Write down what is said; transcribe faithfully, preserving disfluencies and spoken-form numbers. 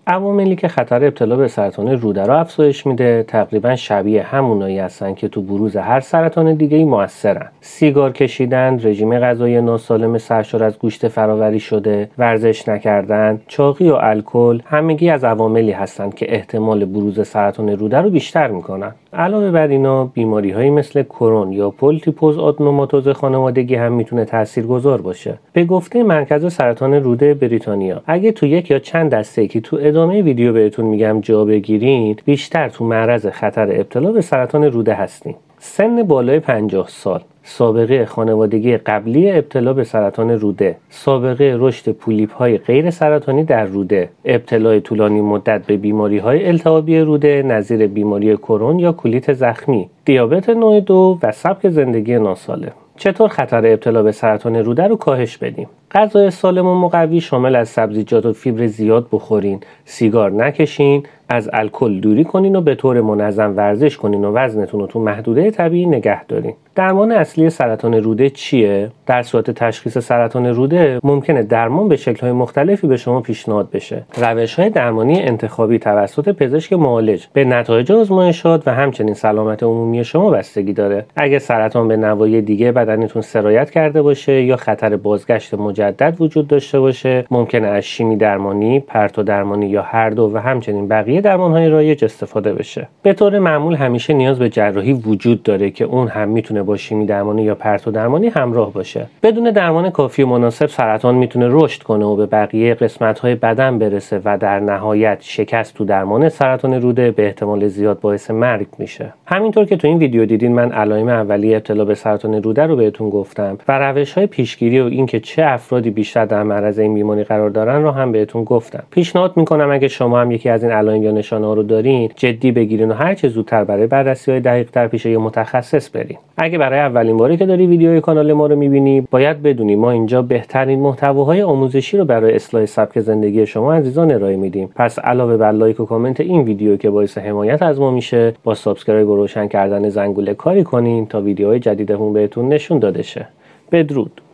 عواملی که خطر ابتلا به سرطان روده رو افزایش میده تقریبا شبیه همونایی هستن که تو بروز هر سرطان دیگه‌ای موثرن. سیگار کشیدن، رژیم غذایی ناسالم سرشار از گوشت فراوری شده، ورزش نکردن، چاقی و الکل همگی از عواملی هستن که احتمال بروز سرطان روده رو بیشتر میکنن. علاوه بر اینا بیماری‌هایی مثل کرون یا پولیپوز آدنوماتوز خانوادگی هم میتونه تاثیرگذار باشه. به گفته مرکز سرطان روده بریتانیا، اگه تو یک یا چند دسته که تو ادامه ویدیو بهتون میگم جا بگیرین، بیشتر تو معرض خطر ابتلا به سرطان روده هستین. سن بالای پنجاه سال، سابقه خانوادگی قبلی ابتلا به سرطان روده، سابقه رشد پولیپ‌های غیر سرطانی در روده، ابتلای طولانی مدت به بیماری‌های التهابی روده نظیر بیماری کرون یا کولیت زخمی، دیابت نوع دو و سبک زندگی ناسالم. چطور خطر ابتلا به سرطان روده رو کاهش بدیم؟ غذای سالم و مقوی شامل از سبزیجات و فیبر زیاد بخورین، سیگار نکشین، از الکل دوری کنین و به طور منظم ورزش کنین و وزنتون رو تو محدوده طبیعی نگه دارین. درمان اصلی سرطان روده چیه؟ در صورت تشخیص سرطان روده ممکنه درمان به شکل‌های مختلفی به شما پیشنهاد بشه. روش‌های درمانی انتخابی توسط پزشک معالج به نتایج آزمایشات و همچنین سلامت عمومی شما بستگی داره. اگه سرطان به نواحی دیگه بدنتون سرایت کرده باشه یا خطر بازگشت مجدد وجود داشته باشه، ممکنه از شیمی درمانی، پرتو درمانی یا هر دو و همچنین بقیه درمان‌های رایج استفاده بشه. به طور معمول همیشه نیاز به جراحی وجود داره که اون هم میتونه با شیمی درمانی یا پرتو درمانی همراه باشه. بدون درمان کافی و مناسب سرطان میتونه رشد کنه و به بقیه قسمت‌های بدن برسه و در نهایت شکست تو درمان سرطان روده به احتمال زیاد باعث مرگ میشه. همینطور که تو این ویدیو دیدین من علائم اولیه ابتلا به سرطان روده رو بهتون گفتم و روش‌های پیشگیری و اینکه چه افرادی بیشتر در معرض این بیماری قرار دارن رو هم بهتون گفتم. پیشنهاد میکنم اگه شما هم یکی از این علائم یا نشانه‌ها رو دارین جدی بگیرین و هر چه زودتر برای بررسی‌های دقیق‌تر پیش یه متخصص برین. اگه برای اولین باری که داری ویدیوی کانال ما رو می‌بینی، باید بدونی ما اینجا بهترین محتواهای آموزشی رو برای اصلاح سبک زندگی شما عزیزان ارائه میدیم. پس علاوه بر لایک و کامنت این ویدیو که باعث حمایت از ما میشه، با سابسکرایب و روشن کردن زنگوله کاری کنین تا ویدیوهای جدیدمون بهتون نشون داده شه. بدرود.